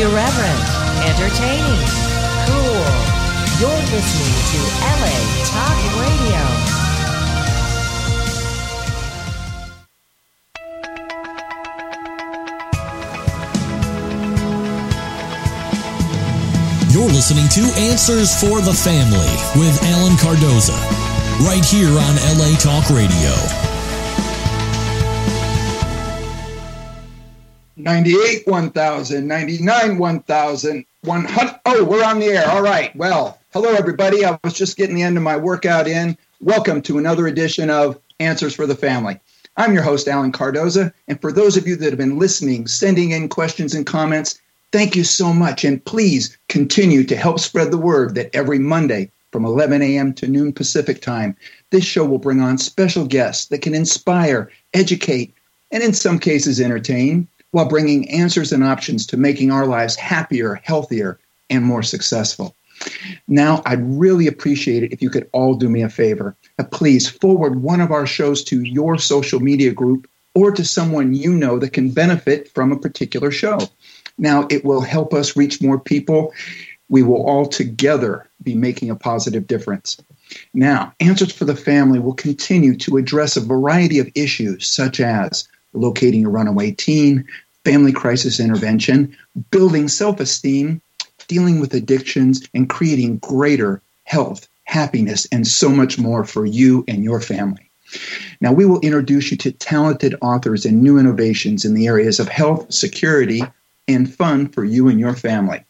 Irreverent, entertaining, cool. You're listening to LA Talk Radio. You're listening to Answers for the Family with Alan Cardoza, right here on LA Talk Radio. 98, 1,000, 99, 1,000, 100. Oh, we're on the air. All right. Well, hello, everybody. I was just getting the end of my workout in. Welcome to another edition of Answers for the Family. I'm your host, Alan Cardoza. And for those of you that have been listening, sending in questions and comments, thank you so much. And please continue to help spread the word that every Monday from 11 a.m. to noon Pacific time, this show will bring on special guests that can inspire, educate, and in some cases entertain, while bringing answers and options to making our lives happier, healthier, and more successful. Now, I'd really appreciate it if you could all do me a favor. Please forward one of our shows to your social media group or to someone you know that can benefit from a particular show. Now, it will help us reach more people. We will all together be making a positive difference. Now, Answers for the Family will continue to address a variety of issues such as locating a runaway teen, family crisis intervention, building self-esteem, dealing with addictions, and creating greater health, happiness, and so much more for you and your family. Now, we will introduce you to talented authors and new innovations in the areas of health, security, and fun for you and your family.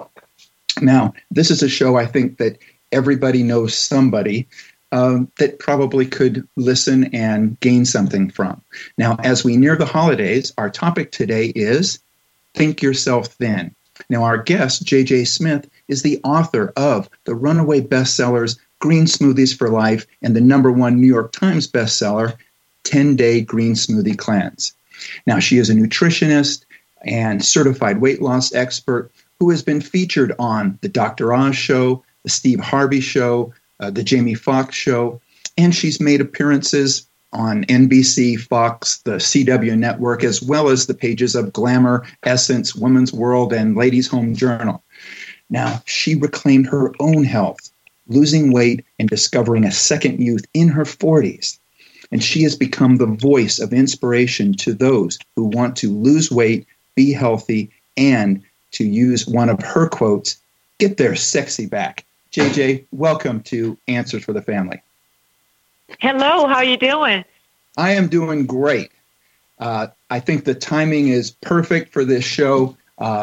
Now, this is a show I think that everybody knows somebody that probably could listen and gain something from. Now, as we near the holidays, our topic today is Think Yourself Thin. Now, our guest, J.J. Smith, is the author of the runaway bestsellers Green Smoothies for Life and the #1 New York Times bestseller, 10-Day Green Smoothie Cleanse. Now, she is a nutritionist and certified weight loss expert who has been featured on The Dr. Oz Show, The Steve Harvey Show, The Jamie Foxx Show, and she's made appearances on NBC, Fox, the CW Network, as well as the pages of Glamour, Essence, Women's World, and Ladies' Home Journal. Now, she reclaimed her own health, losing weight and discovering a second youth in her 40s. And she has become the voice of inspiration to those who want to lose weight, be healthy, and, to use one of her quotes, get their sexy back. JJ, welcome to Answers for the Family. Hello, how are you doing? I am doing great. I think the timing is perfect for this show.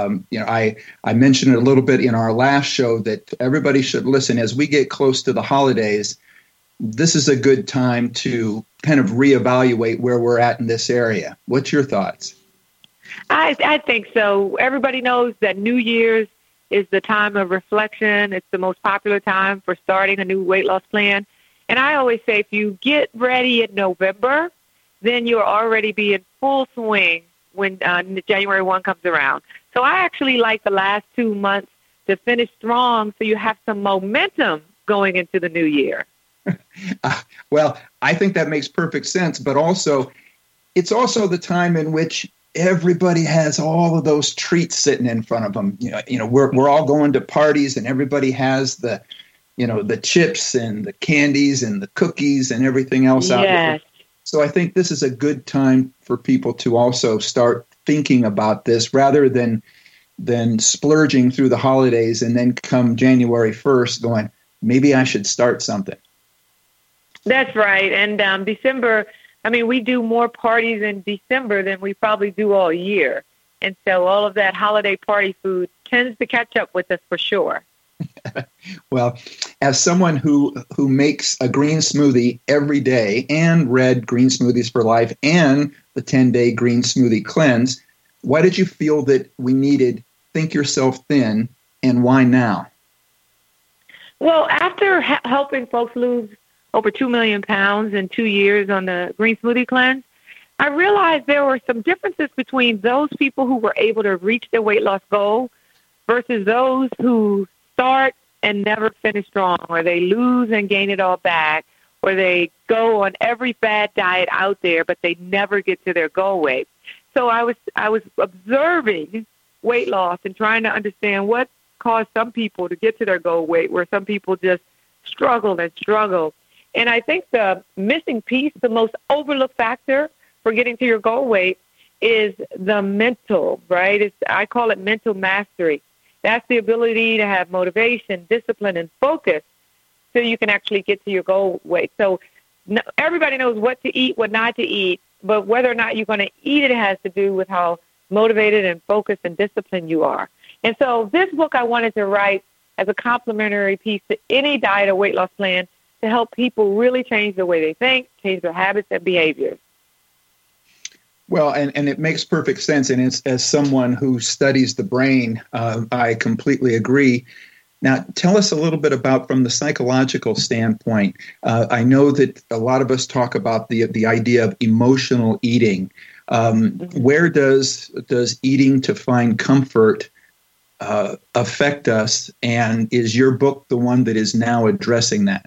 I mentioned it a little bit in our last show that everybody should listen as we get close to the holidays. This is a good time to kind of reevaluate where we're at in this area. What's your thoughts? I think so. Everybody knows that New Year's is the time of reflection. It's the most popular time for starting a new weight loss plan. And I always say if you get ready in November, then you'll already be in full swing when January 1 comes around. So I actually like the last 2 months to finish strong so you have some momentum going into the new year. Well, I think that makes perfect sense. But also, it's also the time in which everybody has all of those treats sitting in front of them. We're all going to parties, and everybody has the chips and the candies and the cookies and everything else out there. So I think this is a good time for people to also start thinking about this rather than splurging through the holidays and then come January 1st going, maybe I should start something. That's right. And December, we do more parties in December than we probably do all year. And so all of that holiday party food tends to catch up with us for sure. Well, as someone who makes a green smoothie every day and read Green Smoothies for Life and the 10-Day Green Smoothie Cleanse, why did you feel that we needed Think Yourself Thin, and why now? Well, after helping folks lose over 2 million pounds in 2 years on the Green Smoothie Cleanse, I realized there were some differences between those people who were able to reach their weight loss goal versus those who start and never finish strong, or they lose and gain it all back, or they go on every fad diet out there, but they never get to their goal weight. So I was observing weight loss and trying to understand what caused some people to get to their goal weight, where some people just struggle and struggle. And I think the missing piece, the most overlooked factor for getting to your goal weight is the mental, right? I call it mental mastery. That's the ability to have motivation, discipline, and focus so you can actually get to your goal weight. So everybody knows what to eat, what not to eat, but whether or not you're going to eat it has to do with how motivated and focused and disciplined you are. And so this book I wanted to write as a complementary piece to any diet or weight loss plan to help people really change the way they think, change their habits and behaviors. Well, and it makes perfect sense. And as someone who studies the brain, I completely agree. Now, tell us a little bit about, from the psychological standpoint, I know that a lot of us talk about the idea of emotional eating. Where does eating to find comfort affect us? And is your book the one that is now addressing that?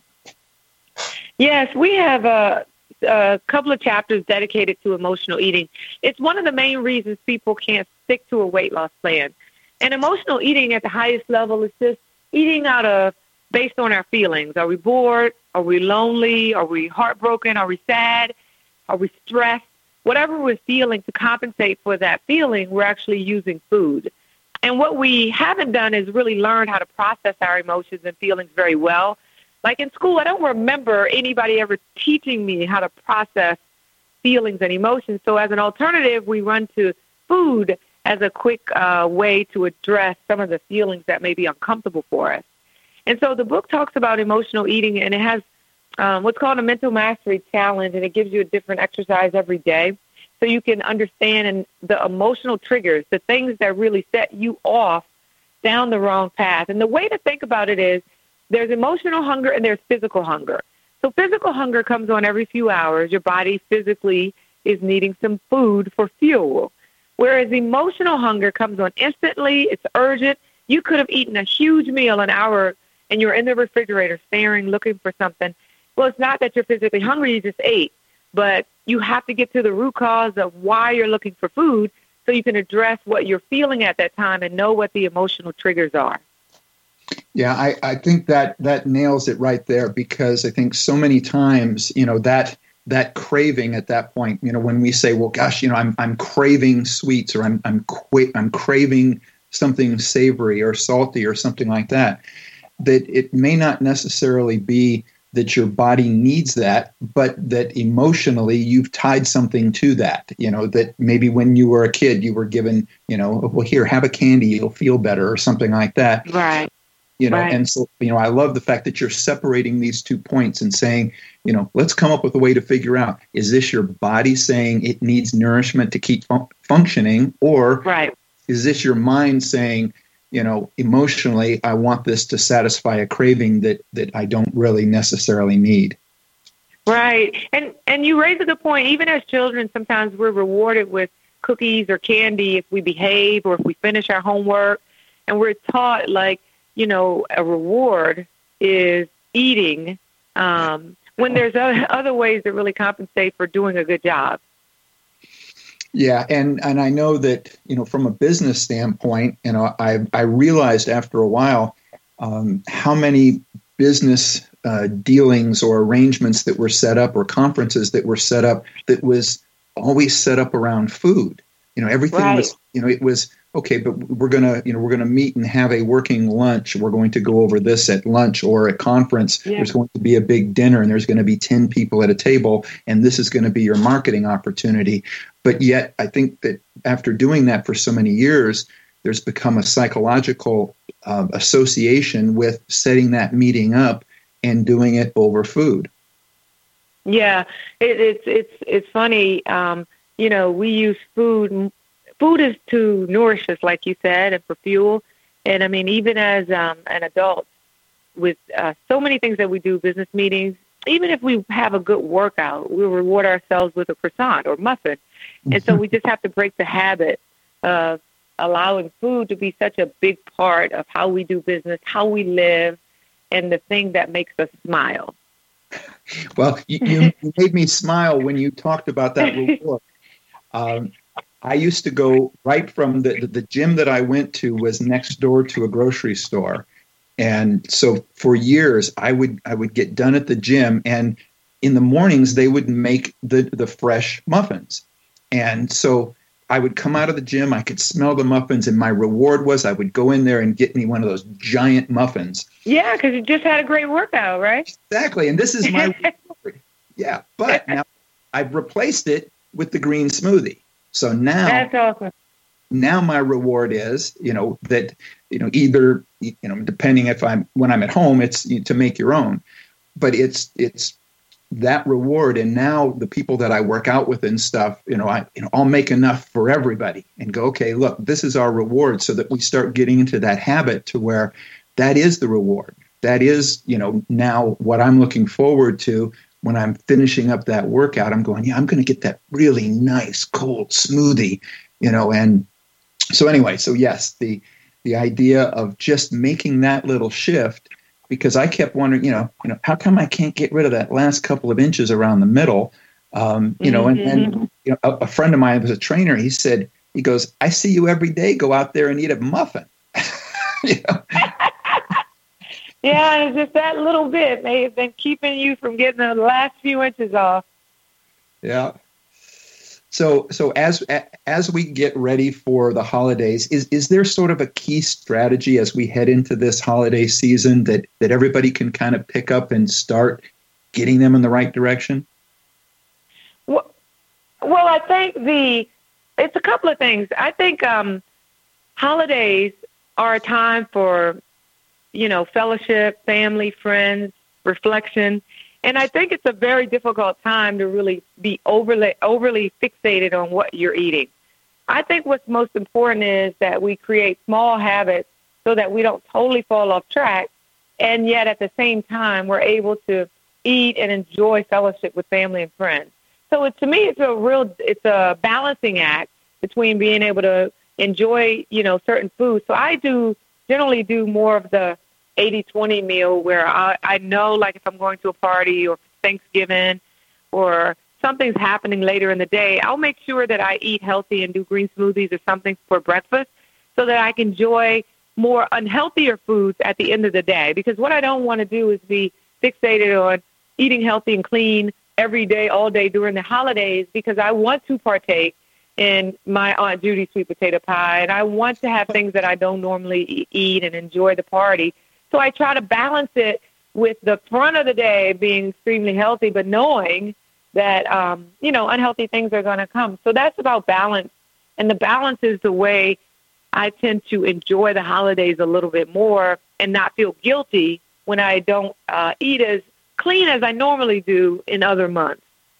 Yes, we have a couple of chapters dedicated to emotional eating. It's one of the main reasons people can't stick to a weight loss plan. And emotional eating at the highest level is just eating based on our feelings. Are we bored? Are we lonely? Are we heartbroken? Are we sad? Are we stressed? Whatever we're feeling, to compensate for that feeling, we're actually using food. And what we haven't done is really learn how to process our emotions and feelings very well. Like in school, I don't remember anybody ever teaching me how to process feelings and emotions. So as an alternative, we run to food as a quick way to address some of the feelings that may be uncomfortable for us. And so the book talks about emotional eating, and it has what's called a mental mastery challenge, and it gives you a different exercise every day so you can understand the emotional triggers, the things that really set you off down the wrong path. And the way to think about it is, there's emotional hunger and there's physical hunger. So physical hunger comes on every few hours. Your body physically is needing some food for fuel. Whereas emotional hunger comes on instantly. It's urgent. You could have eaten a huge meal an hour and you're in the refrigerator staring, looking for something. Well, it's not that you're physically hungry, you just ate. But you have to get to the root cause of why you're looking for food so you can address what you're feeling at that time and know what the emotional triggers are. Yeah, I think that nails it right there, because I think so many times, that craving at that point, when we say, well, gosh, I'm craving sweets, or I'm craving something savory or salty or something like that, that it may not necessarily be that your body needs that, but that emotionally you've tied something to that, that maybe when you were a kid, you were given, well, here, have a candy, you'll feel better, or something like that. Right. Right. And so, I love the fact that you're separating these 2 points and saying, let's come up with a way to figure out, is this your body saying it needs nourishment to keep functioning, or is this your mind saying, emotionally, I want this to satisfy a craving that I don't really necessarily need? Right. And you raise a good point. Even as children, sometimes we're rewarded with cookies or candy if we behave or if we finish our homework, and we're taught a reward is eating, when there's other ways that really compensate for doing a good job. Yeah, and I know that, from a business standpoint, I realized after a while how many business dealings or arrangements that were set up, or conferences that were set up, that was always set up around food. Everything was, it was, okay, but we're gonna meet and have a working lunch. We're going to go over this at lunch, or at conference. Yeah. There's going to be a big dinner, and there's going to be 10 people at a table, and this is going to be your marketing opportunity. But yet, I think that after doing that for so many years, there's become a psychological association with setting that meeting up and doing it over food. Yeah, it's funny. We use food. Food is to nourish us, like you said, and for fuel. And I mean, even as an adult, with so many things that we do, business meetings, even if we have a good workout, we'll reward ourselves with a croissant or muffin. And so we just have to break the habit of allowing food to be such a big part of how we do business, how we live, and the thing that makes us smile. Well, you made me smile when you talked about that reward. I used to go right from the gym that I went to was next door to a grocery store. And so for years I would get done at the gym, and in the mornings they would make the fresh muffins. And so I would come out of the gym, I could smell the muffins, and my reward was I would go in there and get me one of those giant muffins. Yeah, because you just had a great workout, right? Exactly. And this is my reward. Yeah. But now I've replaced it with the green smoothie. So now that's awesome. Now my reward is, that, either, depending when I'm at home, it's to make your own, but it's that reward. And now the people that I work out with and stuff, I'll make enough for everybody and go, okay, look, this is our reward, so that we start getting into that habit to where that is the reward. That is, now what I'm looking forward to when I'm finishing up that workout. I'm going, I'm going to get that really nice cold smoothie, and so anyway, so yes, the idea of just making that little shift, because I kept wondering, how come I can't get rid of that last couple of inches around the middle? And a friend of mine was a trainer. He goes, I see you every day go out there and eat a muffin. Yeah, it's just that little bit may have been keeping you from getting the last few inches off. Yeah. So as we get ready for the holidays, is there sort of a key strategy as we head into this holiday season that everybody can kind of pick up and start getting them in the right direction? Well, I think it's a couple of things. I think holidays are a time for, fellowship, family, friends, reflection. And I think it's a very difficult time to really be overly fixated on what you're eating. I think what's most important is that we create small habits so that we don't totally fall off track, and yet at the same time we're able to eat and enjoy fellowship with family and friends. So to me, it's a balancing act between being able to enjoy, certain foods. So I generally do more of the 80-20 meal, where I know, like, if I'm going to a party or Thanksgiving or something's happening later in the day, I'll make sure that I eat healthy and do green smoothies or something for breakfast so that I can enjoy more unhealthier foods at the end of the day. Because what I don't want to do is be fixated on eating healthy and clean every day, all day during the holidays, because I want to partake in my Aunt Judy's sweet potato pie, and I want to have things that I don't normally eat and enjoy the party. So I try to balance it with the front of the day being extremely healthy, but knowing that, unhealthy things are going to come. So that's about balance. And the balance is the way I tend to enjoy the holidays a little bit more and not feel guilty when I don't eat as clean as I normally do in other months.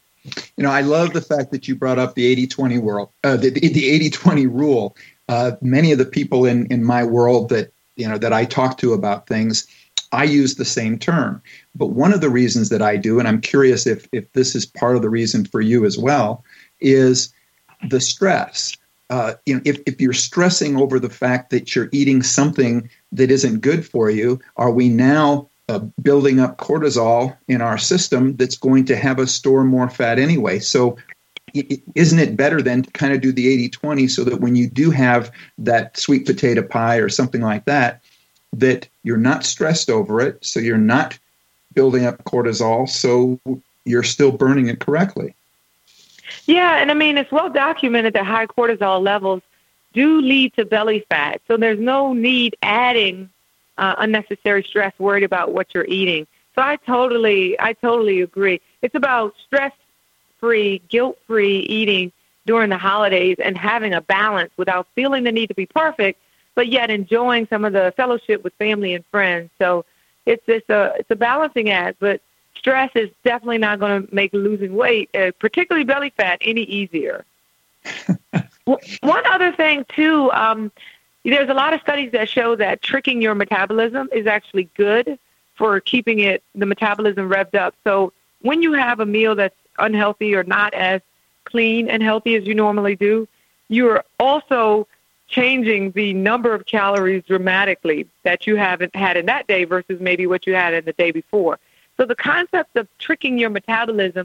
I love the fact that you brought up the 80-20 world, the 80-20 rule. Many of the people in my world that I talk to about things, I use the same term. But one of the reasons that I do, and I'm curious if this is part of the reason for you as well, is the stress. If you're stressing over the fact that you're eating something that isn't good for you, are we now building up cortisol in our system that's going to have us store more fat anyway? So isn't it better then to kind of do the 80-20 so that when you do have that sweet potato pie or something like that, that you're not stressed over it, so you're not building up cortisol, so you're still burning it correctly? Yeah, and I mean, it's well documented that high cortisol levels do lead to belly fat. So there's no need adding unnecessary stress worried about what you're eating. So I totally agree. It's about stress-free, guilt-free eating during the holidays and having a balance without feeling the need to be perfect, but yet enjoying some of the fellowship with family and friends. So it's a balancing act, but stress is definitely not going to make losing weight, particularly belly fat, any easier. One other thing, too, there's a lot of studies that show that tricking your metabolism is actually good for keeping the metabolism revved up. So when you have a meal that's unhealthy or not as clean and healthy as you normally do, you're also changing the number of calories dramatically that you haven't had in that day versus maybe what you had in the day before. So the concept of tricking your metabolism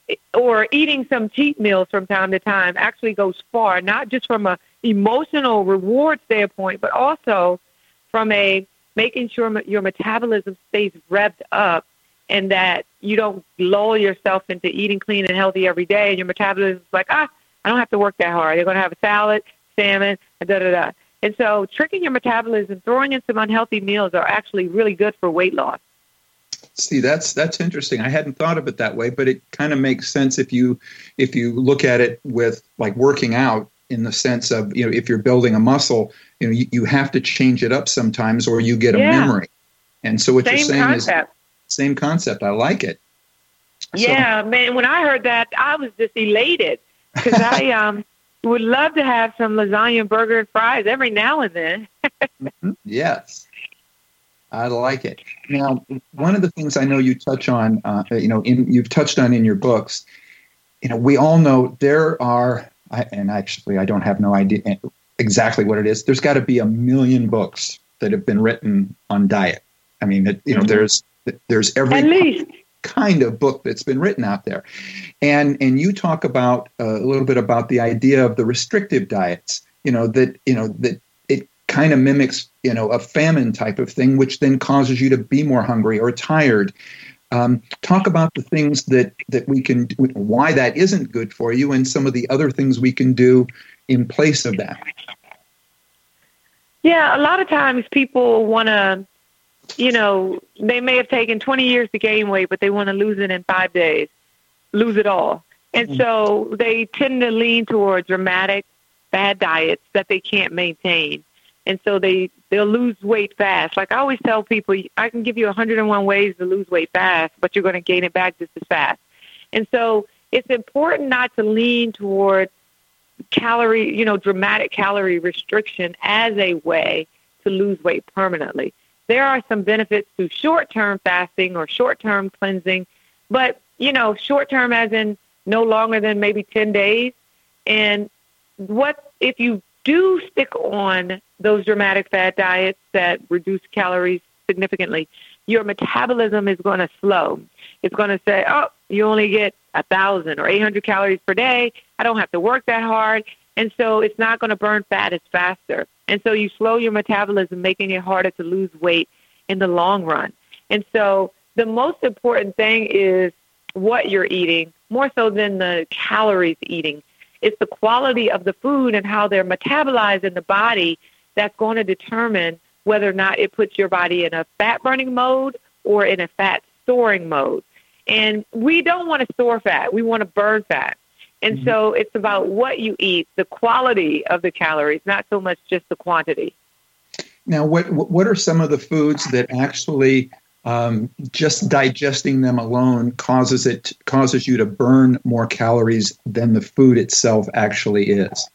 or eating some cheat meals from time to time actually goes far, not just from a emotional reward standpoint, but also from a making sure your metabolism stays revved up and that you don't lull yourself into eating clean and healthy every day and your metabolism is like, I don't have to work that hard. They're going to have a salad, salmon, and da-da-da. And so tricking your metabolism, throwing in some unhealthy meals are actually really good for weight loss. See, that's interesting. I hadn't thought of it that way, but it kind of makes sense if you look at it with like working out in the sense of, if you're building a muscle, you have to change it up sometimes or you get a memory. And so what you're saying is same concept. I like it. Yeah, man, when I heard that, I was just elated because I would love to have some lasagna and burger and fries every now and then. Yes. I like it. Now, one of the things I know you touch on, you've touched on in your books, we all know there are, and actually I don't have no idea exactly what it is. There's got to be 1 million books that have been written on diet. I mean, there's every kind of book that's been written out there, and you talk about a little bit about the idea of the restrictive diets. That it kind of mimics a famine type of thing, which then causes you to be more hungry or tired. Talk about the things that we can do, why that isn't good for you, and some of the other things we can do in place of that. Yeah, a lot of times people want to, they may have taken 20 years to gain weight, but they want to lose it in 5 days, lose it all. And so they tend to lean toward dramatic, bad diets that they can't maintain. And so they'll lose weight fast. Like I always tell people, I can give you 101 ways to lose weight fast, but you're going to gain it back just as fast. And so it's important not to lean toward dramatic calorie restriction as a way to lose weight permanently. There are some benefits to short-term fasting or short-term cleansing, but, short-term as in no longer than maybe 10 days. And what if you do stick on those dramatic fad diets that reduce calories significantly, your metabolism is going to slow. It's going to say, you only get 1,000 or 800 calories per day. I don't have to work that hard. And so it's not going to burn fat as faster. And so you slow your metabolism, making it harder to lose weight in the long run. And so the most important thing is what you're eating, more so than the calories eating. It's the quality of the food and how they're metabolized in the body that's going to determine whether or not it puts your body in a fat-burning mode or in a fat-storing mode. And we don't want to store fat. We want to burn fat. And so it's about what you eat, the quality of the calories, not so much just the quantity. Now, what are some of the foods that actually just digesting them alone causes you to burn more calories than the food itself actually is?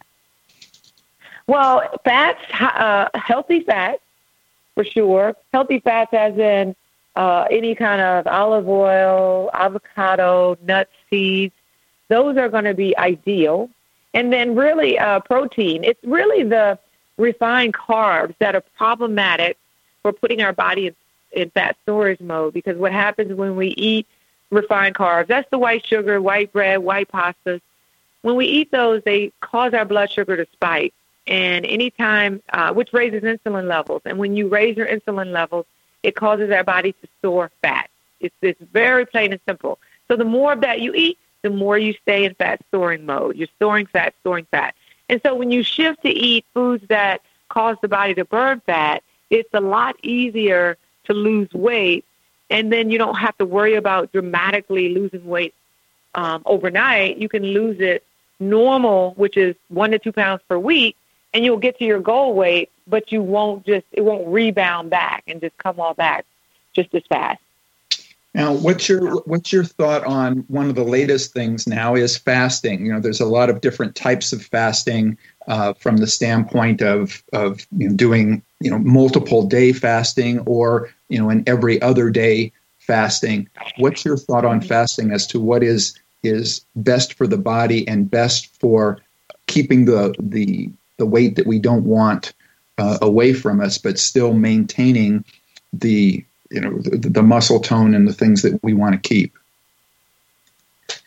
Well, fats, healthy fats, for sure. Healthy fats as in any kind of olive oil, avocado, nuts, seeds. Those are going to be ideal. And then really protein. It's really the refined carbs that are problematic for putting our body in fat storage mode, because what happens when we eat refined carbs, that's the white sugar, white bread, white pastas. When we eat those, they cause our blood sugar to spike, and anytime, which raises insulin levels. And when you raise your insulin levels, it causes our body to store fat. It's very plain and simple. So the more of that you eat, the more you stay in fat storing mode. You're storing fat. And so when you shift to eat foods that cause the body to burn fat, it's a lot easier to lose weight, and then you don't have to worry about dramatically losing weight overnight. You can lose it normal, which is 1 to 2 pounds per week, and you'll get to your goal weight, but it won't rebound back and just come all back just as fast. Now, what's your thought on one of the latest things now is fasting? There's a lot of different types of fasting from the standpoint of doing multiple day fasting or an every other day fasting. What's your thought on fasting as to what is best for the body and best for keeping the weight that we don't want away from us, but still maintaining the muscle tone and the things that we want to keep?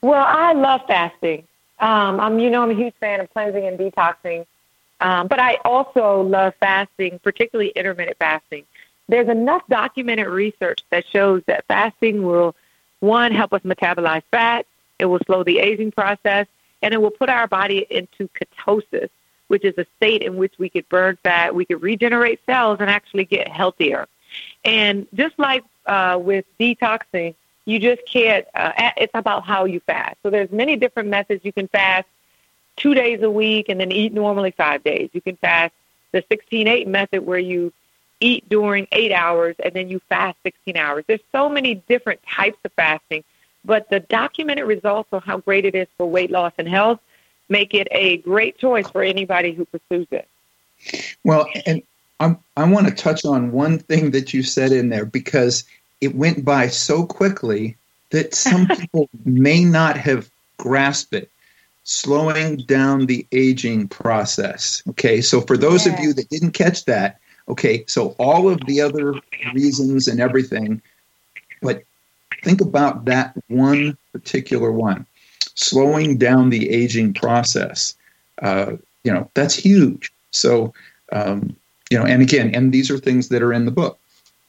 Well, I love fasting. I'm a huge fan of cleansing and detoxing. But I also love fasting, particularly intermittent fasting. There's enough documented research that shows that fasting will, one, help us metabolize fat, it will slow the aging process, and it will put our body into ketosis, which is a state in which we could burn fat, we could regenerate cells, and actually get healthier. And just like with detoxing, you just can't, it's about how you fast. So there's many different methods. You can fast 2 days a week and then eat normally 5 days. You can fast the 16-8 method where you eat during 8 hours and then you fast 16 hours. There's so many different types of fasting, but the documented results on how great it is for weight loss and health make it a great choice for anybody who pursues it. Well, and I want to touch on one thing that you said in there, because it went by so quickly that some people may not have grasped it. Slowing down the aging process. Okay, so for those of you that didn't catch that, okay, so all of the other reasons and everything, but think about that one particular one. Slowing down the aging process. That's huge. So, and again, and these are things that are in the book.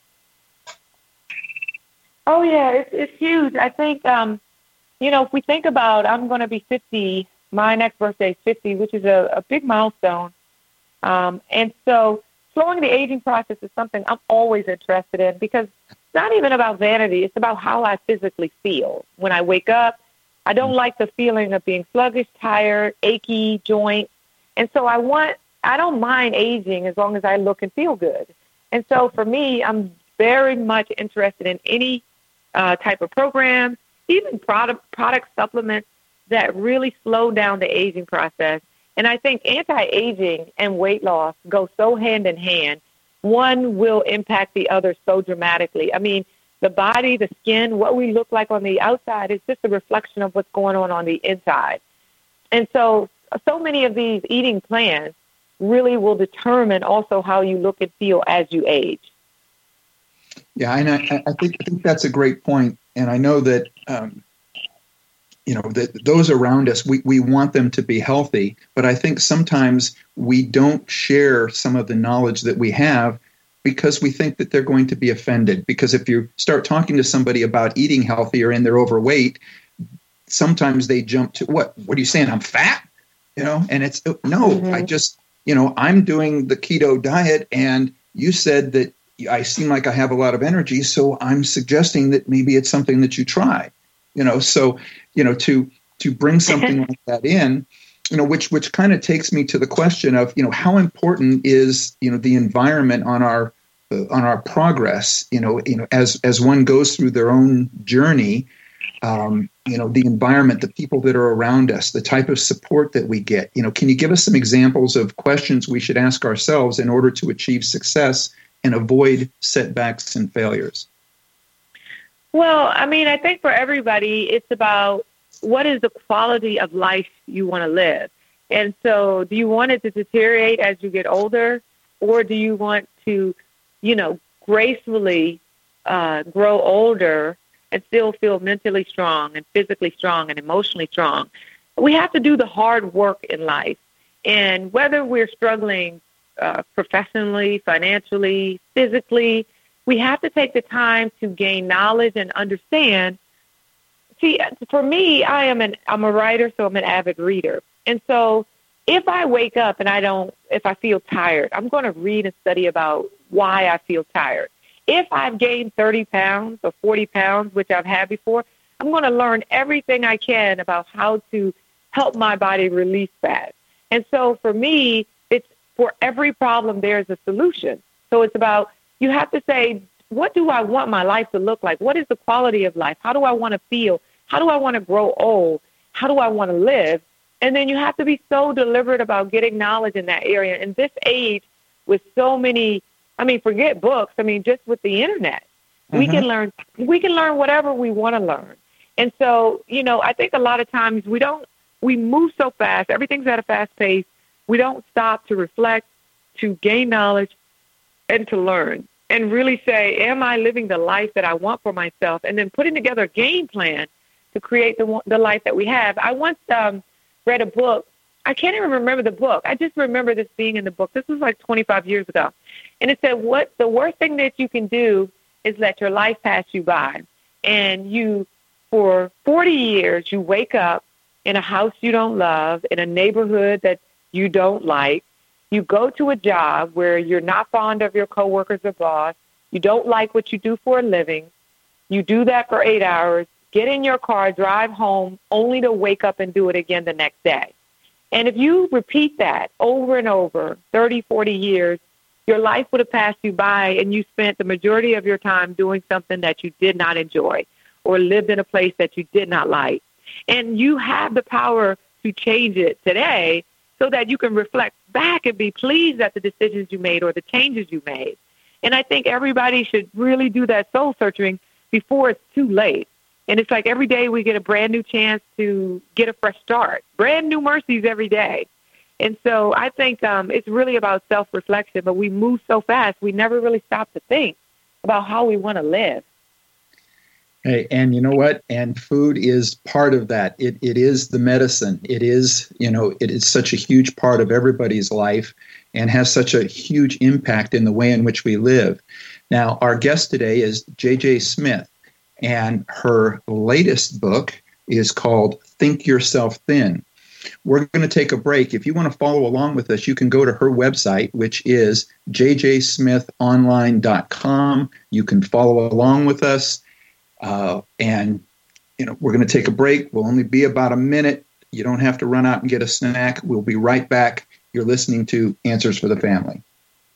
Oh, yeah, it's huge. I think, if we think about, I'm going to be 50, my next birthday is 50, which is a big milestone. And so slowing the aging process is something I'm always interested in, because it's not even about vanity. It's about how I physically feel. When I wake up, I don't like the feeling of being sluggish, tired, achy joints. And so I don't mind aging as long as I look and feel good. And so for me, I'm very much interested in any type of program, even product supplements that really slow down the aging process. And I think anti-aging and weight loss go so hand in hand. One will impact the other so dramatically. I mean, the body, the skin, what we look like on the outside is just a reflection of what's going on the inside. And so many of these eating plans really will determine also how you look and feel as you age. Yeah, and I think that's a great point. And I know that, that those around us, we want them to be healthy. But I think sometimes we don't share some of the knowledge that we have because we think that they're going to be offended. Because if you start talking to somebody about eating healthier and they're overweight, sometimes they jump to, what are you saying? I'm fat? And it's, no, I just, I'm doing the keto diet, and you said that I seem like I have a lot of energy, so I'm suggesting that maybe it's something that you try. To bring something like that in, which kind of takes me to the question of, how important is, the environment on our progress, as one goes through their own journey, the environment, the people that are around us, the type of support that we get. Can you give us some examples of questions we should ask ourselves in order to achieve success and avoid setbacks and failures? Well, I mean, I think for everybody, it's about what is the quality of life you want to live. And so do you want it to deteriorate as you get older, or do you want to, gracefully grow older and still feel mentally strong and physically strong and emotionally strong? We have to do the hard work in life. And whether we're struggling professionally, financially, physically, we have to take the time to gain knowledge and understand. See, for me, I'm a writer, so I'm an avid reader. And so if I wake up and if I feel tired, I'm going to read and study about why I feel tired. If I've gained 30 pounds or 40 pounds, which I've had before, I'm going to learn everything I can about how to help my body release fat. And so for me, it's for every problem, there's a solution. So it's about, you have to say, what do I want my life to look like? What is the quality of life? How do I want to feel? How do I want to grow old? How do I want to live? And then you have to be so deliberate about getting knowledge in that area. In this age, with so many, forget books. Just with the internet, we can learn whatever we want to learn. And so, I think a lot of times we move so fast. Everything's at a fast pace. We don't stop to reflect, to gain knowledge, and to learn, and really say, am I living the life that I want for myself? And then putting together a game plan to create the life that we have. I once read a book. I can't even remember the book. I just remember this being in the book. This was like 25 years ago. And it said, what the worst thing that you can do is let your life pass you by. And you, for 40 years, you wake up in a house you don't love, in a neighborhood that you don't like. You go to a job where you're not fond of your coworkers or boss. You don't like what you do for a living. You do that for 8 hours, get in your car, drive home, only to wake up and do it again the next day. And if you repeat that over and over, 30, 40 years, your life would have passed you by and you spent the majority of your time doing something that you did not enjoy or lived in a place that you did not like. And you have the power to change it today so that you can reflect back and be pleased at the decisions you made or the changes you made. And I think everybody should really do that soul searching before it's too late. And it's like every day we get a brand new chance to get a fresh start, brand new mercies every day. And so I think it's really about self-reflection, but we move so fast, we never really stop to think about how we want to live. Hey, and you know what? And food is part of that. It is the medicine. It is such a huge part of everybody's life and has such a huge impact in the way in which we live. Now, our guest today is J.J. Smith, and her latest book is called Think Yourself Thin. We're going to take a break. If you want to follow along with us, you can go to her website, which is jjsmithonline.com. You can follow along with us. And we're going to take a break. We'll only be about a minute. You don't have to run out and get a snack. We'll be right back. You're listening to Answers for the Family.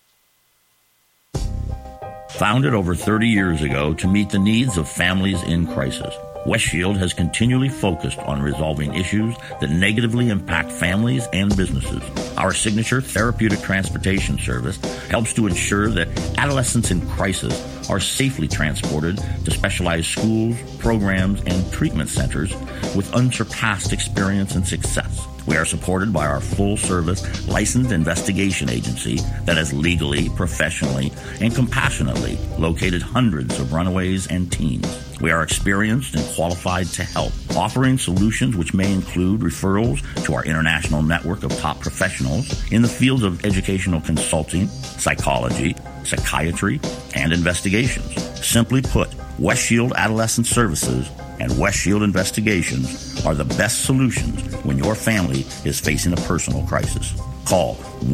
Founded over 30 years ago to meet the needs of families in crisis, West Shield has continually focused on resolving issues that negatively impact families and businesses. Our signature therapeutic transportation service helps to ensure that adolescents in crisis are safely transported to specialized schools, programs, and treatment centers with unsurpassed experience and success. We are supported by our full-service licensed investigation agency that has legally, professionally, and compassionately located hundreds of runaways and teens. We are experienced and qualified to help, offering solutions which may include referrals to our international network of top professionals in the fields of educational consulting, psychology, psychiatry, and investigations. Simply put, West Shield Adolescent Services and West Shield Investigations are the best solutions when your family is facing a personal crisis. Call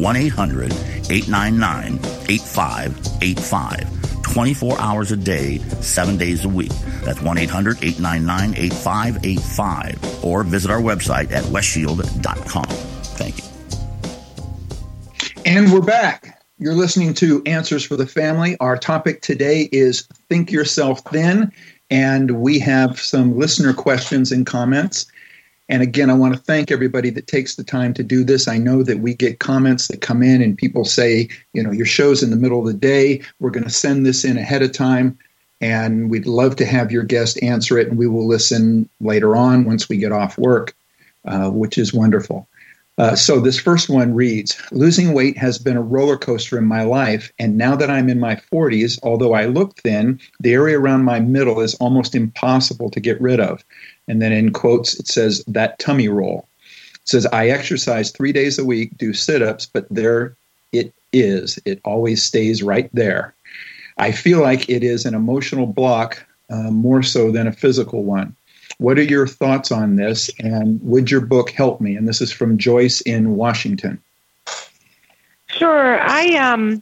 1-800-899-8585. 24 hours a day, 7 days a week. That's 1-800-899-8585. Or visit our website at westshield.com. Thank you. And we're back. You're listening to Answers for the Family. Our topic today is Think Yourself Thin. And we have some listener questions and comments. And again, I want to thank everybody that takes the time to do this. I know that we get comments that come in and people say, your show's in the middle of the day. We're going to send this in ahead of time. And we'd love to have your guest answer it. And we will listen later on once we get off work, which is wonderful. So this first one reads, losing weight has been a roller coaster in my life, and now that I'm in my 40s, although I look thin, the area around my middle is almost impossible to get rid of. And then in quotes, it says, that tummy roll. It says, I exercise 3 days a week, do sit-ups, but there it is. It always stays right there. I feel like it is an emotional block, more so than a physical one. What are your thoughts on this, and would your book help me? And this is from Joyce in Washington. Sure. Let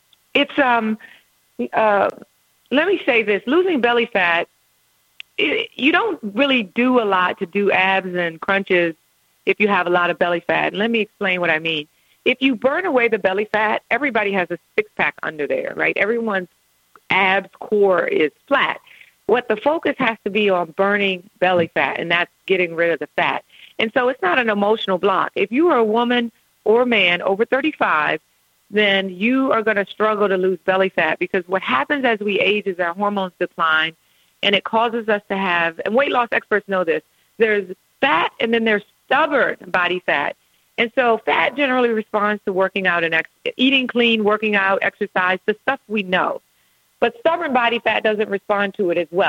me say this. Losing belly fat, you don't really do a lot to do abs and crunches if you have a lot of belly fat. And let me explain what I mean. If you burn away the belly fat, everybody has a six-pack under there, right? Everyone's abs core is flat. What the focus has to be on burning belly fat, and that's getting rid of the fat. And so it's not an emotional block. If you are a woman or a man over 35, then you are going to struggle to lose belly fat, because what happens as we age is our hormones decline, and it causes us to have, and weight loss experts know this, there's fat and then there's stubborn body fat. And so fat generally responds to working out and eating clean, working out, exercise, the stuff we know. But stubborn body fat doesn't respond to it as well.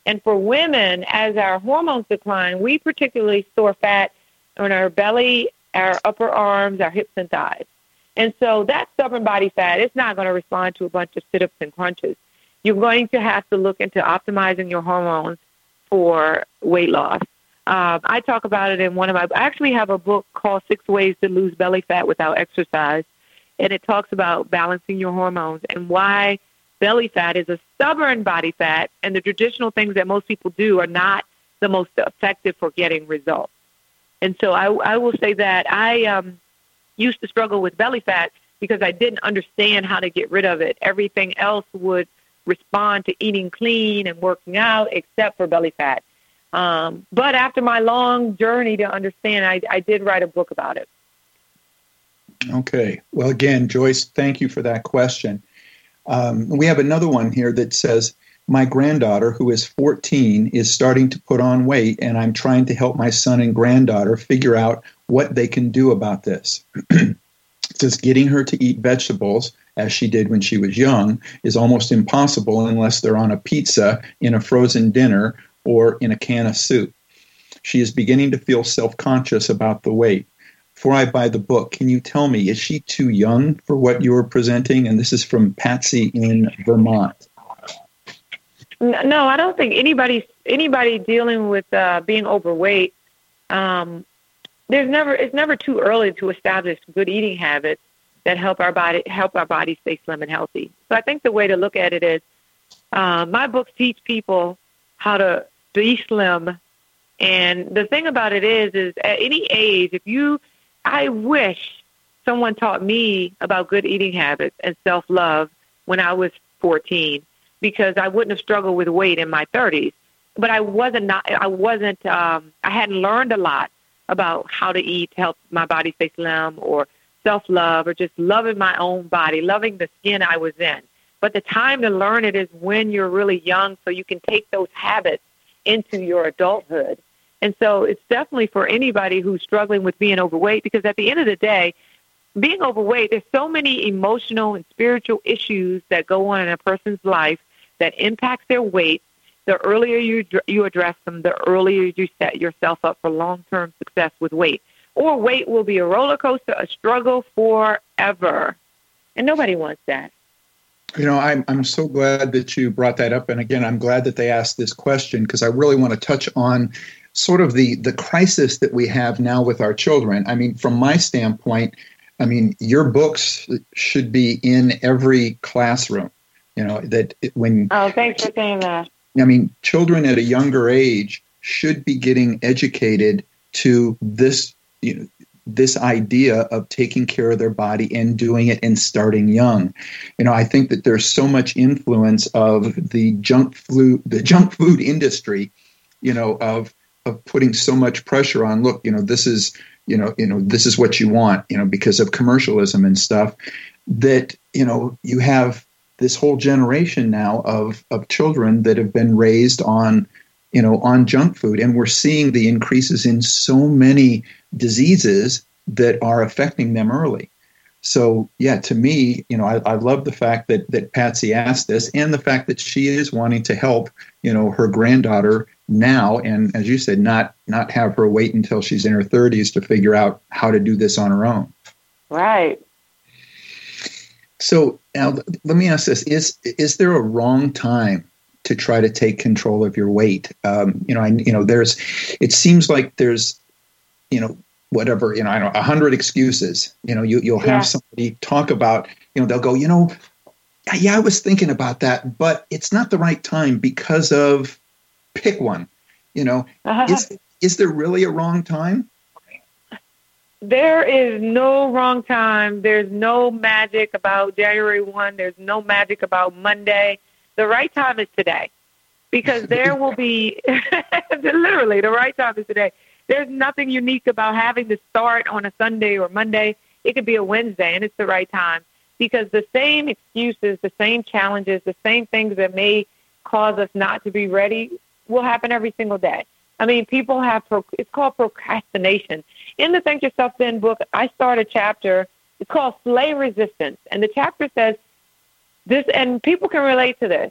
And for women, as our hormones decline, we particularly store fat on our belly, our upper arms, our hips and thighs. And so that stubborn body fat, it's not going to respond to a bunch of sit-ups and crunches. You're going to have to look into optimizing your hormones for weight loss. I talk about it in I actually have a book called 6 Ways to Lose Belly Fat Without Exercise. And it talks about balancing your hormones and why belly fat is a stubborn body fat, and the traditional things that most people do are not the most effective for getting results. And so I will say that I used to struggle with belly fat because I didn't understand how to get rid of it. Everything else would respond to eating clean and working out except for belly fat. But after my long journey to understand, I did write a book about it. Okay. Well, again, Joyce, thank you for that question. We have another one here that says, my granddaughter, who is 14, is starting to put on weight, and I'm trying to help my son and granddaughter figure out what they can do about this. It says getting her to eat vegetables, as she did when she was young, is almost impossible unless they're on a pizza, in a frozen dinner, or in a can of soup. She is beginning to feel self-conscious about the weight. Before I buy the book, can you tell me, is she too young for what you are presenting? And this is from Patsy in Vermont. No, I don't think anybody dealing with being overweight. It's never too early to establish good eating habits that help our body stay slim and healthy. So I think the way to look at it is, my books teach people how to be slim, and the thing about it is at any age, I wish someone taught me about good eating habits and self-love when I was 14, because I wouldn't have struggled with weight in my 30s. But I hadn't learned a lot about how to eat to help my body stay slim, or self-love, or just loving my own body, loving the skin I was in. But the time to learn it is when you're really young, so you can take those habits into your adulthood. And so it's definitely for anybody who's struggling with being overweight, because at the end of the day, being overweight, there's so many emotional and spiritual issues that go on in a person's life that impacts their weight. The earlier you address them, the earlier you set yourself up for long-term success with weight. Or weight will be a roller coaster, a struggle forever. And nobody wants that. You know, I'm so glad that you brought that up. And again, I'm glad that they asked this question, because I really want to touch on sort of the crisis that we have now with our children. I mean, from my standpoint, I mean, your books should be in every classroom. You know, Oh, thanks for saying that. I mean, children at a younger age should be getting educated to this, this idea of taking care of their body and doing it and starting young. You know, I think that there's so much influence of the junk food industry, of putting so much pressure on, look, this is what you want, because of commercialism and stuff, that, you have this whole generation now of children that have been raised on junk food. And we're seeing the increases in so many diseases that are affecting them early. So, yeah, to me, I love the fact that Patsy asked this, and the fact that she is wanting to help, her granddaughter now. And as you said, not have her wait until she's in her 30s to figure out how to do this on her own. Right. So now let me ask this. Is there a wrong time to try to take control of your weight? It seems like there's, 100 excuses. You'll have somebody talk about, they'll go, yeah, I was thinking about that, but it's not the right time because of pick one. Is there really a wrong time? There is no wrong time. There's no magic about January 1. There's no magic about Monday. The right time is today, because there will be literally the right time is today. There's nothing unique about having to start on a Sunday or Monday. It could be a Wednesday, and it's the right time, because the same excuses, the same challenges, the same things that may cause us not to be ready will happen every single day. I mean, people have, it's called procrastination. In the Think Yourself Thin book, I start a chapter, it's called Slay Resistance. And the chapter says this, and people can relate to this.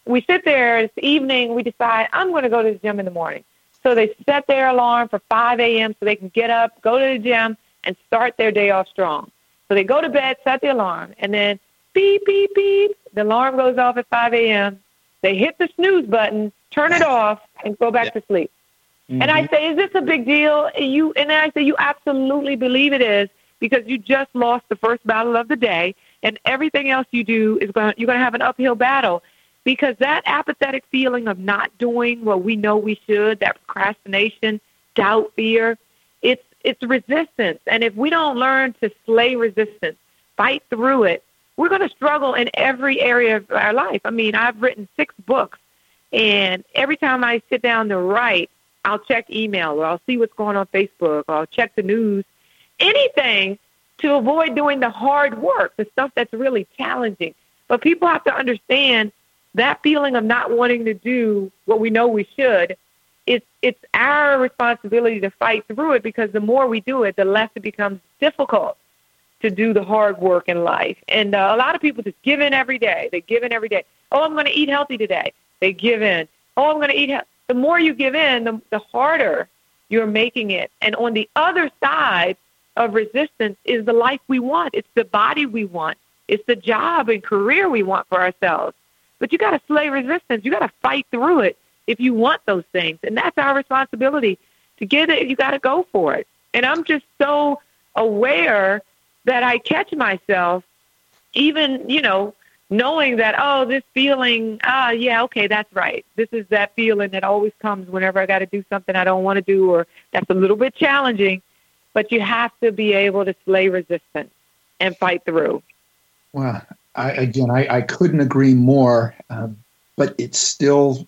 we sit there, it's evening, we decide, I'm going to go to the gym in the morning. So they set their alarm for 5 a.m. so they can get up, go to the gym, and start their day off strong. So they go to bed, set the alarm, and then beep, beep, beep, the alarm goes off at 5 a.m. They hit the snooze button, turn it off, and go back to sleep. Mm-hmm. And I say, is this a big deal? And I say, you absolutely believe it is, because you just lost the first battle of the day, and everything else you do you're going to have an uphill battle, because that apathetic feeling of not doing what we know we should, that procrastination, doubt, fear, it's resistance. And if we don't learn to slay resistance, fight through it, we're going to struggle in every area of our life. I mean, I've written 6 books, and every time I sit down to write, I'll check email, or I'll see what's going on Facebook, or I'll check the news, anything to avoid doing the hard work, the stuff that's really challenging. But people have to understand that feeling of not wanting to do what we know we should, it's our responsibility to fight through it, because the more we do it, the less it becomes difficult to do the hard work in life. And a lot of people just give in every day. They give in every day. Oh, I'm going to eat healthy today. They give in. Oh, I'm going to eat healthy. The more you give in, the harder you're making it. And on the other side of resistance is the life we want. It's the body we want. It's the job and career we want for ourselves. But you got to slay resistance. You got to fight through it if you want those things. And that's our responsibility. To get it, you got to go for it. And I'm just so aware that I catch myself even, knowing that, oh, this feeling, yeah, okay, that's right. This is that feeling that always comes whenever I got to do something I don't want to do, or that's a little bit challenging. But you have to be able to slay resistance and fight through. Well, I couldn't agree more, but it still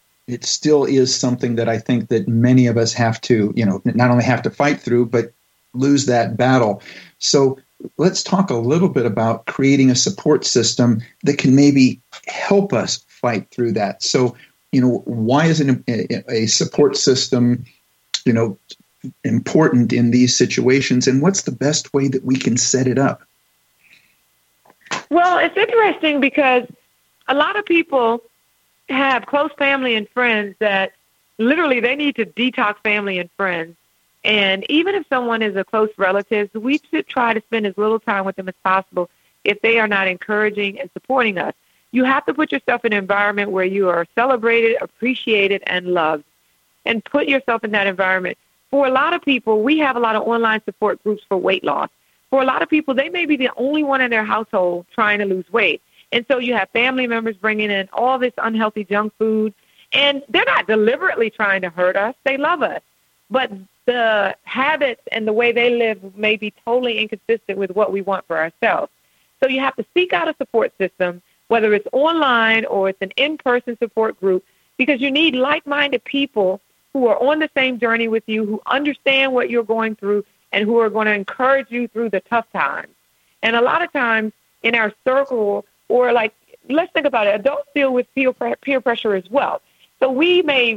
is something that I think that many of us have to, not only have to fight through, but lose that battle. So let's talk a little bit about creating a support system that can maybe help us fight through that. So, why is a support system, important in these situations, and what's the best way that we can set it up? Well, it's interesting because a lot of people have close family and friends that literally they need to detox family and friends. And even if someone is a close relative, we should try to spend as little time with them as possible if they are not encouraging and supporting us. You have to put yourself in an environment where you are celebrated, appreciated, and loved, and put yourself in that environment. For a lot of people, we have a lot of online support groups for weight loss. For a lot of people, they may be the only one in their household trying to lose weight. And so you have family members bringing in all this unhealthy junk food, and they're not deliberately trying to hurt us. They love us. But the habits and the way they live may be totally inconsistent with what we want for ourselves. So you have to seek out a support system, whether it's online or it's an in-person support group, because you need like-minded people who are on the same journey with you, who understand what you're going through, and who are going to encourage you through the tough times. And a lot of times in our circle, or like, let's think about it, adults deal with peer pressure as well. So we may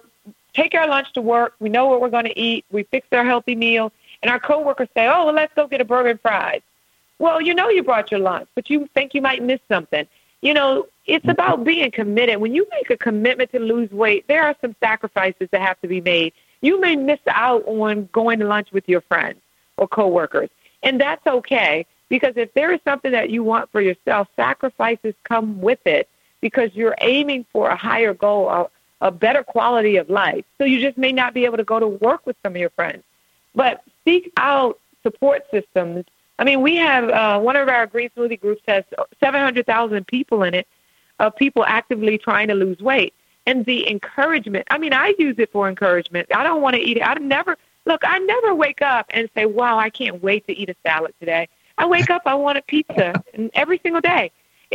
take our lunch to work, we know what we're going to eat, we fix our healthy meal, and our coworkers say, oh, well, let's go get a burger and fries. Well, you brought your lunch, but you think you might miss something. It's about being committed. When you make a commitment to lose weight, there are some sacrifices that have to be made. You may miss out on going to lunch with your friends or coworkers, and that's okay, because if there is something that you want for yourself, sacrifices come with it, because you're aiming for a higher goal, a better quality of life. So you just may not be able to go to work with some of your friends. But seek out support systems. I mean, we have one of our Green Smoothie groups has 700,000 people in it, of people actively trying to lose weight. And the encouragement, I mean, I use it for encouragement. I don't want to eat it. I never wake up and say, wow, I can't wait to eat a salad today. I wake up, I want a pizza every single day.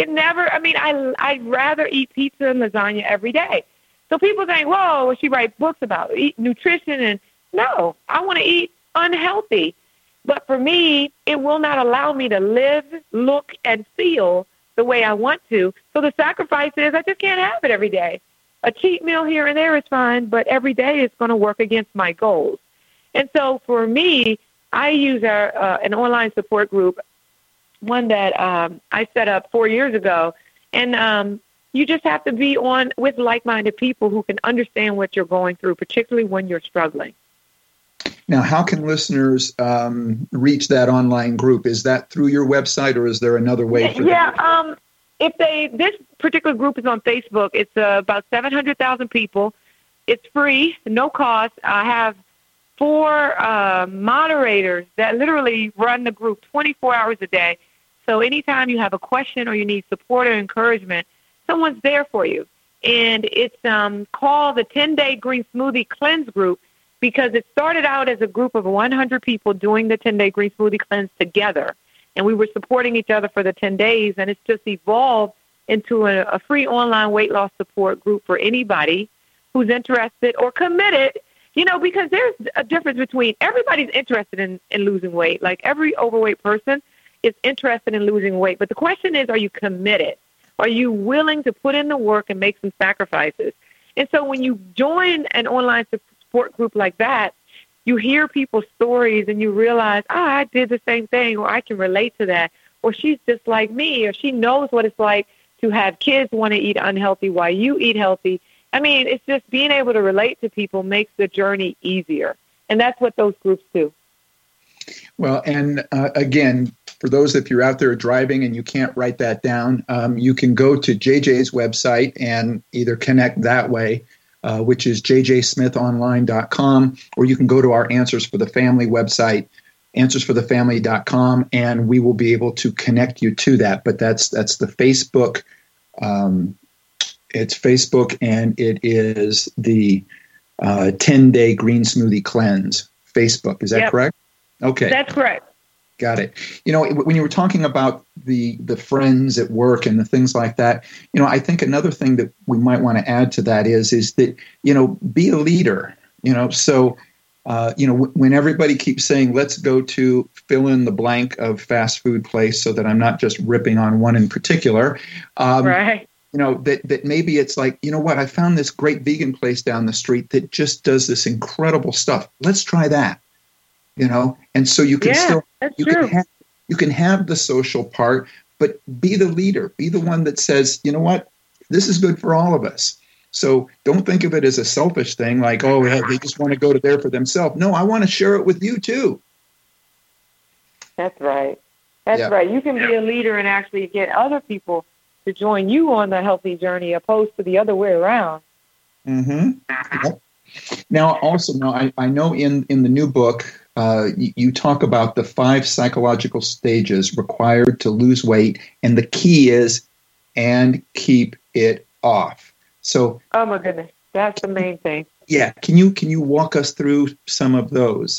I'd rather eat pizza and lasagna every day. So people think, whoa, she writes books about nutrition. And no, I want to eat unhealthy. But for me, it will not allow me to live, look, and feel the way I want to. So the sacrifice is I just can't have it every day. A cheat meal here and there is fine, but every day it's going to work against my goals. And so for me, I use an online support group, one that I set up 4 years ago. And, you just have to be on with like-minded people who can understand what you're going through, particularly when you're struggling. Now, how can listeners reach that online group? Is that through your website, or is there another way? This particular group is on Facebook. It's about 700,000 people. It's free, no cost. I have 4 moderators that literally run the group 24 hours a day. So anytime you have a question or you need support or encouragement, someone's there for you. And it's called the 10-Day Green Smoothie Cleanse Group, because it started out as a group of 100 people doing the 10-Day Green Smoothie Cleanse together. And we were supporting each other for the 10 days, and it's just evolved into a free online weight loss support group for anybody who's interested or committed, because there's a difference between everybody's interested in losing weight. Like every overweight person is interested in losing weight. But the question is, are you committed? Are you willing to put in the work and make some sacrifices? And so when you join an online support group like that, you hear people's stories and you realize, I did the same thing, or I can relate to that, or she's just like me, or she knows what it's like to have kids want to eat unhealthy while you eat healthy. I mean, it's just being able to relate to people makes the journey easier. And that's what those groups do. Well, and again, for those, if you're out there driving and you can't write that down, you can go to JJ's website and either connect that way, which is jjsmithonline.com, or you can go to our Answers for the Family website, answersforthefamily.com, and we will be able to connect you to that. But that's the Facebook. It's Facebook, and it is the 10-Day Green Smoothie Cleanse Facebook. Is that correct? Okay. That's correct. Got it. When you were talking about the friends at work and the things like that, I think another thing that we might want to add to that is that, be a leader, so, when everybody keeps saying, let's go to fill in the blank of fast food place, so that I'm not just ripping on one in particular, right. That maybe it's like, what, I found this great vegan place down the street that just does this incredible stuff. Let's try that. And so you can you can have the social part, but be the leader, be the one that says, what, this is good for all of us. So don't think of it as a selfish thing, like, oh, they just want to go to there for themselves. No, I want to share it with you too. That's right. That's right. You can be a leader and actually get other people to join you on the healthy journey, opposed to the other way around. Mm-hmm. Yep. Now, I know in the new book, you talk about the 5 psychological stages required to lose weight, and the key is, and keep it off. So, oh my goodness, that's the main thing. Yeah, can you walk us through some of those?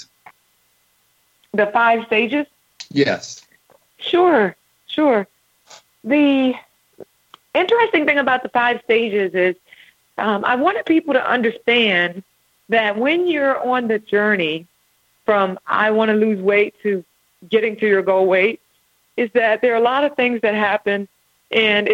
The 5 stages? Yes. Sure. The interesting thing about the 5 stages is, I wanted people to understand that when you're on the journey from I want to lose weight to getting to your goal weight, is that there are a lot of things that happen, and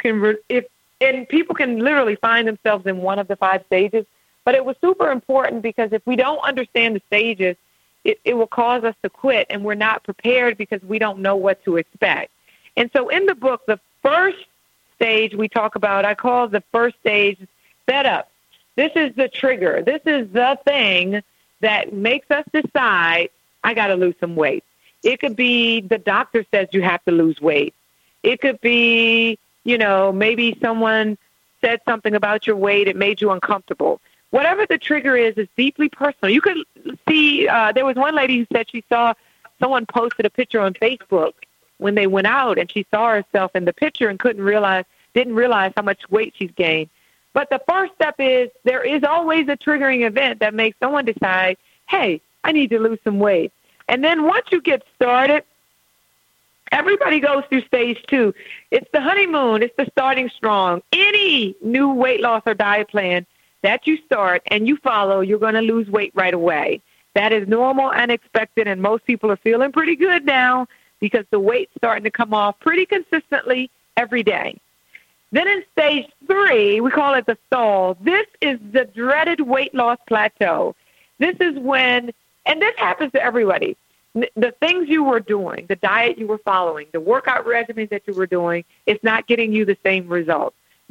people can literally find themselves in one of the 5 stages. But it was super important, because if we don't understand the stages, it will cause us to quit, and we're not prepared because we don't know what to expect. And so in the book, the first stage we talk about, I call the first stage setup. This is the trigger. This is the thing that makes us decide, I got to lose some weight. It could be the doctor says you have to lose weight. It could be, maybe someone said something about your weight. It made you uncomfortable. Whatever the trigger is deeply personal. You could see, there was one lady who said she saw someone posted a picture on Facebook when they went out, and she saw herself in the picture and didn't realize how much weight she's gained. But the first step is, there is always a triggering event that makes someone decide, hey, I need to lose some weight. And then once you get started, everybody goes through stage 2. It's the honeymoon. It's the starting strong. Any new weight loss or diet plan that you start and you follow, you're going to lose weight right away. That is normal and expected, and most people are feeling pretty good now because the weight's starting to come off pretty consistently every day. Then in stage 3, we call it the stall. This is the dreaded weight loss plateau. This is when, and this happens to everybody, the things you were doing, the diet you were following, the workout regimen that you were doing, is not getting you the same results.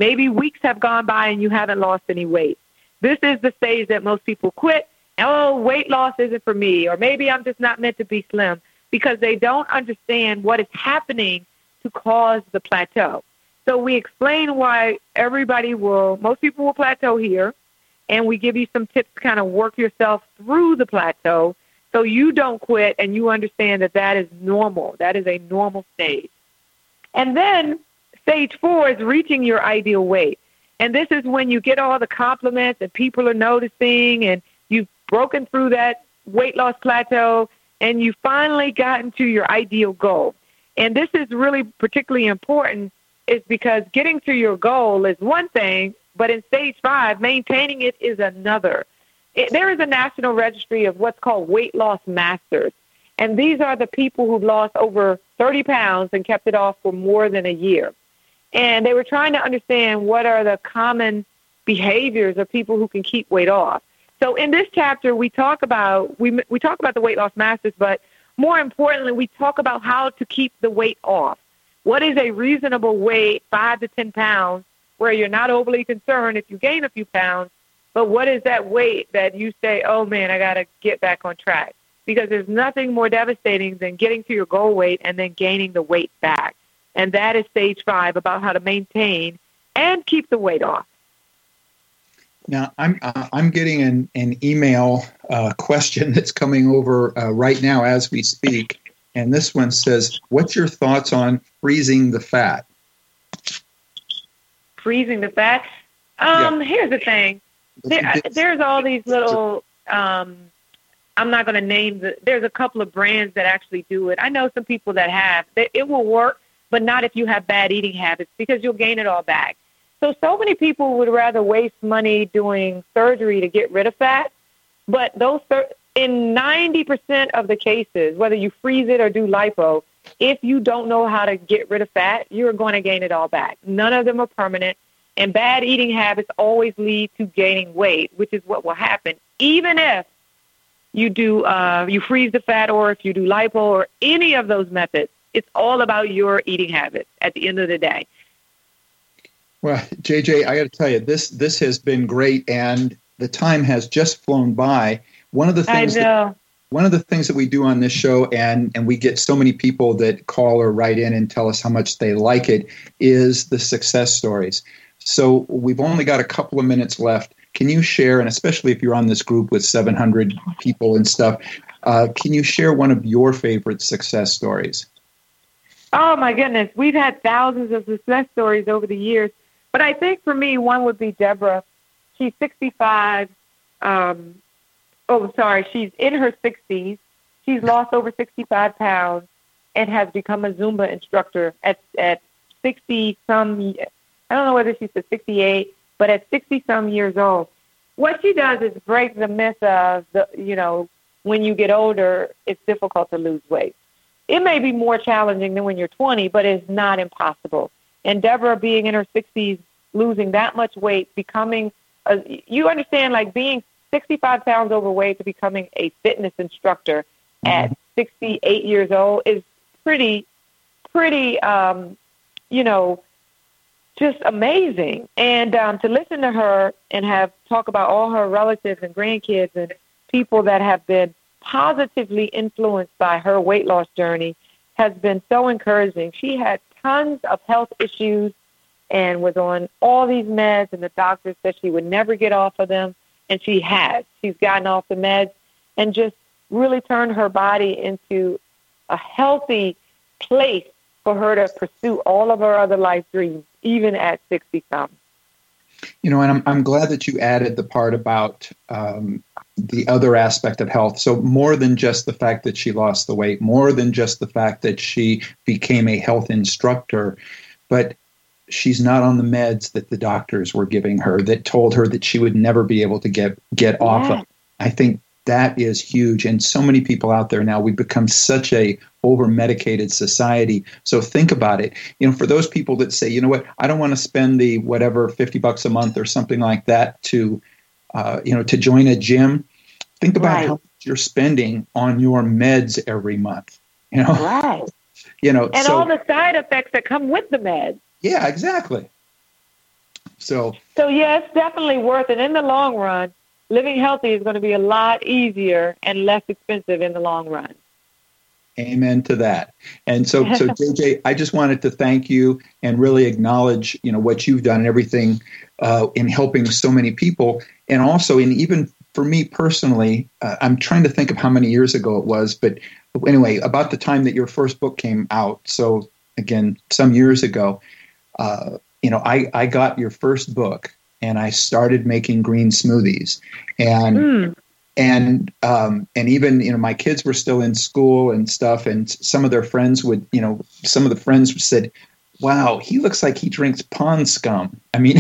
Maybe weeks have gone by and you haven't lost any weight. This is the stage that most people quit. Oh, weight loss isn't for me, or maybe I'm just not meant to be slim, because they don't understand what is happening to cause the plateau. So we explain why most people will plateau here, and we give you some tips to kind of work yourself through the plateau so you don't quit and you understand that that is normal. That is a normal stage. And then stage 4 is reaching your ideal weight. And this is when you get all the compliments and people are noticing and you've broken through that weight loss plateau and you finally gotten to your ideal goal. And this is really particularly important is because getting to your goal is one thing, but in stage 5, maintaining it is another. There is a national registry of what's called weight loss masters. And these are the people who've lost over 30 pounds and kept it off for more than a year. And they were trying to understand what are the common behaviors of people who can keep weight off. So in this chapter, we talk about the weight loss masters, but more importantly, we talk about how to keep the weight off. What is a reasonable weight, 5 to 10 pounds, where you're not overly concerned if you gain a few pounds, but what is that weight that you say, oh, man, I got to get back on track? Because there's nothing more devastating than getting to your goal weight and then gaining the weight back. And that is stage 5, about how to maintain and keep the weight off. Now, I'm getting an email question that's coming over right now as we speak. And this one says, what's your thoughts on freezing the fat? Freezing the fat? Here's the thing. There's all these little, I'm not going to name there's a couple of brands that actually do it. I know some people that have. It will work, but not if you have bad eating habits, because you'll gain it all back. So many people would rather waste money doing surgery to get rid of fat, but in 90% of the cases, whether you freeze it or do lipo, if you don't know how to get rid of fat, you're going to gain it all back. None of them are permanent, and bad eating habits always lead to gaining weight, which is what will happen, even if you do you freeze the fat or if you do lipo or any of those methods. It's all about your eating habits at the end of the day. Well, JJ, I got to tell you, this has been great, and the time has just flown by. One of the things that we do on this show, and we get so many people that call or write in and tell us how much they like it, is the success stories. So we've only got a couple of minutes left. Can you share, and especially if you're on this group with 700 people and stuff, can you share one of your favorite success stories? Oh, my goodness. We've had thousands of success stories over the years. But I think for me, one would be Deborah. She's 65. She's in her 60s. She's lost over 65 pounds and has become a Zumba instructor at 60-some. I don't know whether she said 68, but at 60-some years old. What she does is break the myth of, when you get older, it's difficult to lose weight. It may be more challenging than when you're 20, but it's not impossible. And Deborah, being in her 60s, losing that much weight, becoming, you understand, like being 65 pounds overweight to becoming a fitness instructor at 68 years old is pretty, just amazing. And to listen to her and talk about all her relatives and grandkids and people that have been positively influenced by her weight loss journey has been so encouraging. She had tons of health issues and was on all these meds, and the doctors said she would never get off of them, and she has. She's gotten off the meds and just really turned her body into a healthy place for her to pursue all of her other life dreams, even at 60-some. And I'm glad that you added the part about the other aspect of health. So more than just the fact that she lost the weight, more than just the fact that she became a health instructor, but she's not on the meds that the doctors were giving her that told her that she would never be able to get off of. I think that is huge. And so many people out there now, we've become such a over-medicated society. So think about it. For those people that say, you know what, I don't want to spend the whatever $50 a month or something like that to join a gym. Think about how much you're spending on your meds every month. Right. And all the side effects that come with the meds. Yeah, exactly. So yeah, it's definitely worth it. In the long run, living healthy is going to be a lot easier and less expensive in the long run. Amen to that. And so JJ, I just wanted to thank you and really acknowledge, what you've done and everything in helping so many people. And also, even for me personally, I'm trying to think of how many years ago it was, but anyway, about the time that your first book came out. So again, some years ago, I got your first book and I started making green smoothies, and even, my kids were still in school and stuff. And some of their friends would, some of the friends said, wow, he looks like he drinks pond scum. I mean,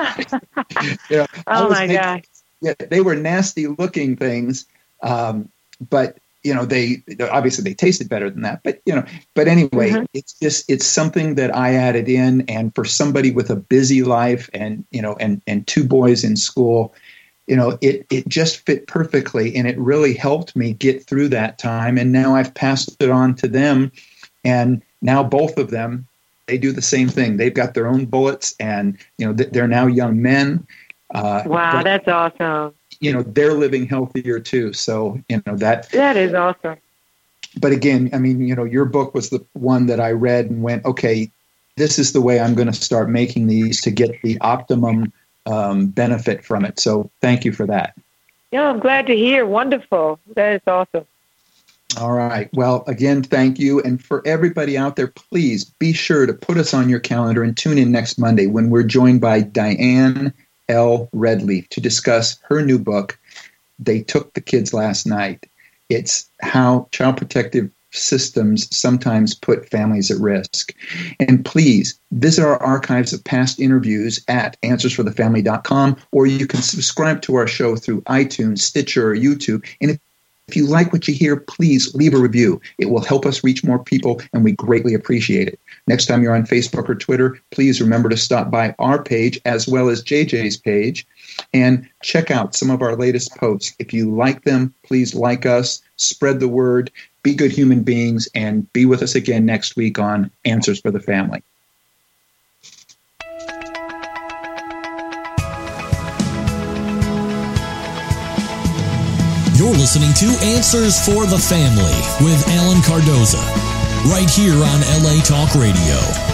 oh my gosh. Yeah, they were nasty looking things. But, they obviously they tasted better than that. But anyway, it's something that I added in. And for somebody with a busy life and, and two boys in school, it just fit perfectly, and it really helped me get through that time. And now I've passed it on to them, and now both of them, they do the same thing. They've got their own bullets, and they're now young men. Wow, that's awesome. They're living healthier too. So that is awesome. But again, I mean, your book was the one that I read and went, okay, this is the way I'm going to start making these to get the optimum benefit from it. So thank you for that. Yeah, I'm glad to hear. Wonderful. That is awesome. All right. Well, again, thank you. And for everybody out there, please be sure to put us on your calendar and tune in next Monday when we're joined by Diane L. Redleaf to discuss her new book, They Took the Kids Last Night. It's how child protective systems sometimes put families at risk. And please visit our archives of past interviews at answersforthefamily.com, or you can subscribe to our show through iTunes, Stitcher, or YouTube. And if you like what you hear, please leave a review. It will help us reach more people, and we greatly appreciate it. Next time you're on Facebook or Twitter, please remember to stop by our page as well as JJ's page and check out some of our latest posts. If you like them, please like us, spread the word, be good human beings, and be with us again next week on Answers for the Family. You're listening to Answers for the Family with Alan Cardoza, right here on LA Talk Radio.